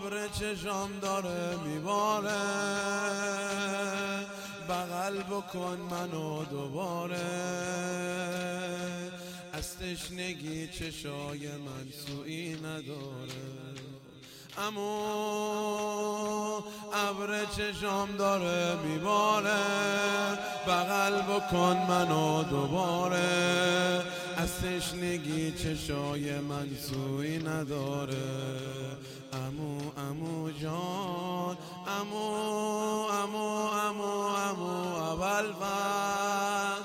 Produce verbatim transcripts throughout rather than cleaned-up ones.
ابر چشام داره میباره، بغل بکن منو دوباره. از تشنگی چشای من سویی نداره. امو ابر چشام داره میباره، بغل بکن منو دوباره. از تشنگی چشای من سویی نداره. امو امو جان، امو امو امو امو اول وقت.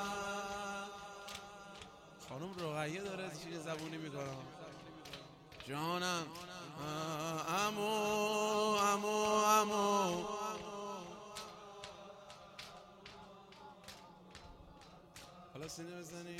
خانم رقیه داره چیز زبونی میکنم. جانم امو امو امو حالا سینه بزنی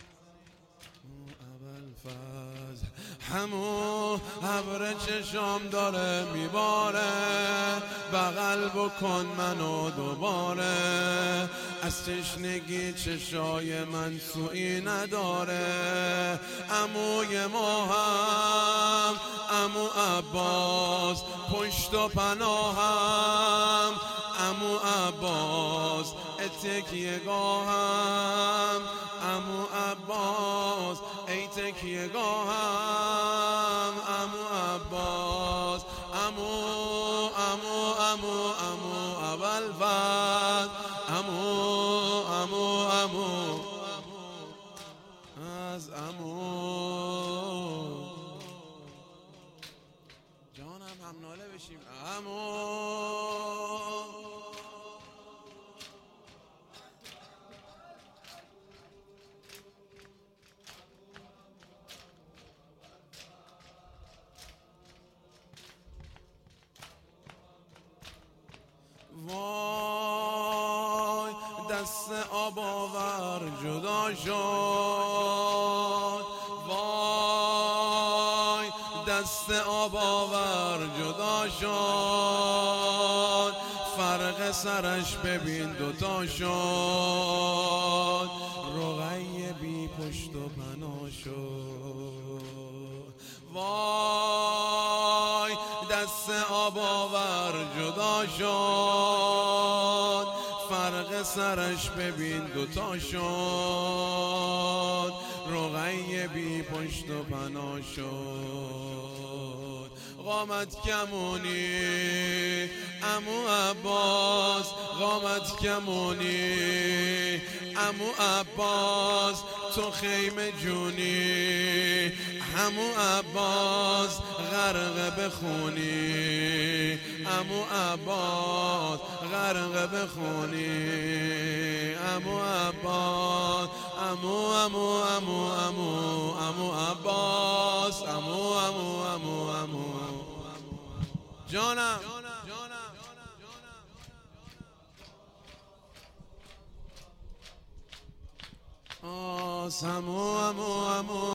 اول فاز. همو ابر چشام داره میباره، بغل بکن منو دوباره. از تشنگی چشای من سویی نداره. عموی ما هم عمو عباس پشت و پناهم. عمو عباس تکیه گاهم. عمو عباس ای تکیه گاهم. عمو عباس عمو عمو عمو عمو اول وقت. عمو عمو عمو از عمو جانم هم ناله بشیم. عمو وای دست آب آور جدا شد. وای دست آب آور جدا شد. فرق سرش ببین دوتا شد. رقیه بی پشت و پناه شد. وای دست آب آور جدا شد. فرق سرش ببین دوتا شد. رقیه بی پشت و پناه شد. قامت کمونی عمو عباس، قامت کمونی عمو عباس. تو خیمه جونی عمو عباس، غرق بخونی عمو عباس، غرق بخونی عمو عباس. عمو عمو عمو عمو عمو عباس. عمو عمو عمو عمو جانم آس. عمو عمو عمو